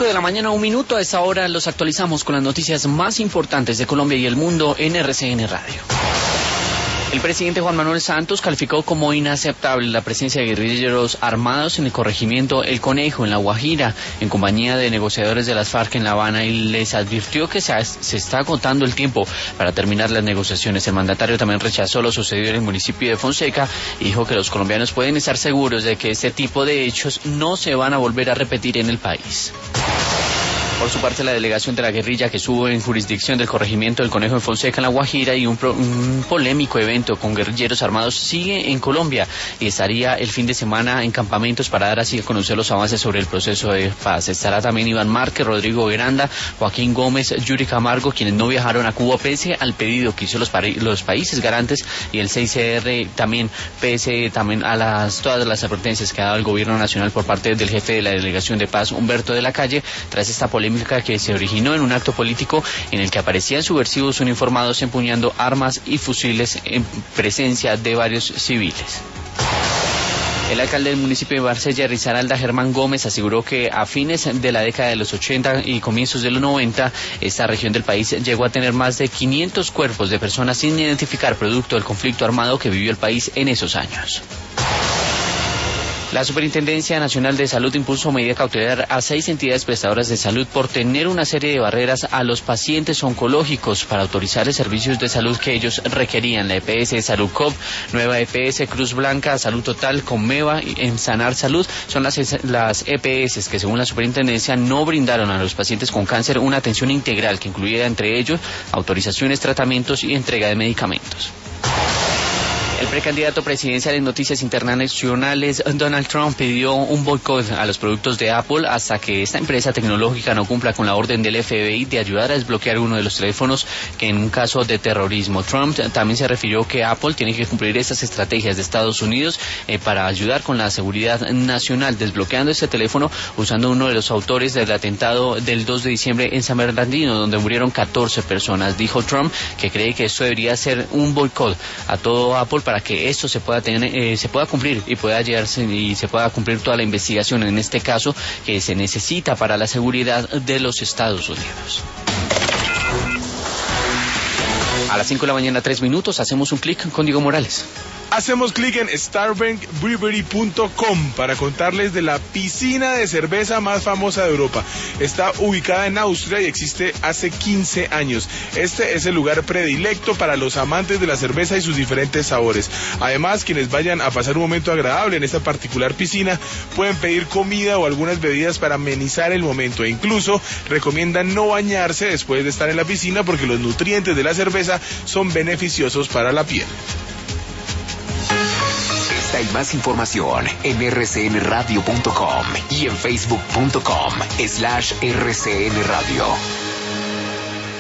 5 de la mañana, 1 minuto. A esta hora los actualizamos con las noticias más importantes de Colombia y el mundo en RCN Radio. El presidente Juan Manuel Santos calificó como inaceptable la presencia de guerrilleros armados en el corregimiento El Conejo, en La Guajira, en compañía de negociadores de las FARC en La Habana, y les advirtió que se está agotando el tiempo para terminar las negociaciones. El mandatario también rechazó lo sucedido en el municipio de Fonseca y dijo que los colombianos pueden estar seguros de que este tipo de hechos no se van a volver a repetir en el país. Por su parte, la delegación de la guerrilla que estuvo en jurisdicción del corregimiento del Conejo en Fonseca, en La Guajira, y un polémico evento con guerrilleros armados sigue en Colombia y estaría el fin de semana en campamentos para dar así a conocer los avances sobre el proceso de paz. Estará también Iván Márquez, Rodrigo Veranda, Joaquín Gómez, Yuri Camargo, quienes no viajaron a Cuba pese al pedido que hizo los países garantes, y el 6CR también pese también a todas las advertencias que ha dado el gobierno nacional por parte del jefe de la delegación de paz, Humberto de la Calle, tras esta polémica que se originó en un acto político en el que aparecían subversivos uniformados empuñando armas y fusiles en presencia de varios civiles. El alcalde del municipio de Marsella, Risaralda, Germán Gómez, aseguró que a fines de la década de los 80 y comienzos de los 90, esta región del país llegó a tener más de 500 cuerpos de personas sin identificar producto del conflicto armado que vivió el país en esos años. La Superintendencia Nacional de Salud impuso medida cautelar a 6 entidades prestadoras de salud por tener una serie de barreras a los pacientes oncológicos para autorizar los servicios de salud que ellos requerían. La EPS Salud COP, Nueva EPS Cruz Blanca, Salud Total, Conmeva y Ensanar Salud son las EPS que, según la Superintendencia, no brindaron a los pacientes con cáncer una atención integral que incluyera entre ellos autorizaciones, tratamientos y entrega de medicamentos. El precandidato presidencial en Noticias Internacionales, Donald Trump, pidió un boicot a los productos de Apple hasta que esta empresa tecnológica no cumpla con la orden del FBI de ayudar a desbloquear uno de los teléfonos que en un caso de terrorismo. Trump también se refirió que Apple tiene que cumplir estas estrategias de Estados Unidos para ayudar con la seguridad nacional, desbloqueando este teléfono usando uno de los autores del atentado del 2 de diciembre en San Bernardino, donde murieron 14 personas. Dijo Trump que cree que esto debería ser un boicot a todo Apple para que esto se pueda cumplir y pueda llegarse y se pueda cumplir toda la investigación en este caso que se necesita para la seguridad de los Estados Unidos. A las 5 de la mañana, 3 minutos, hacemos un clic con Diego Morales. Hacemos clic en starbankbrewery.com para contarles de la piscina de cerveza más famosa de Europa. Está ubicada en Austria y existe hace 15 años. Este es el lugar predilecto para los amantes de la cerveza y sus diferentes sabores. Además, quienes vayan a pasar un momento agradable en esta particular piscina pueden pedir comida o algunas bebidas para amenizar el momento, e incluso recomiendan no bañarse después de estar en la piscina porque los nutrientes de la cerveza son beneficiosos para la piel. Esta y más información en rcnradio.com y en facebook.com/rcnradio.